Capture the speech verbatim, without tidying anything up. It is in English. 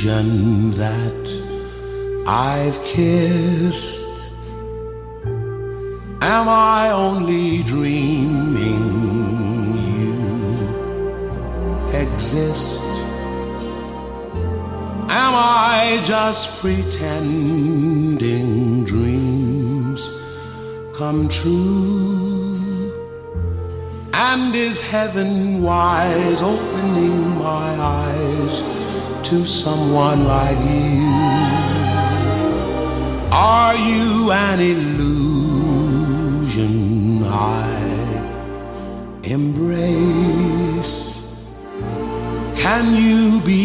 illusion that I've kissed? Am I only dreaming you exist? Am I just pretending dreams come true? And is heaven wise opening my eyes to someone like you? Are you an illusion I embrace? Can you be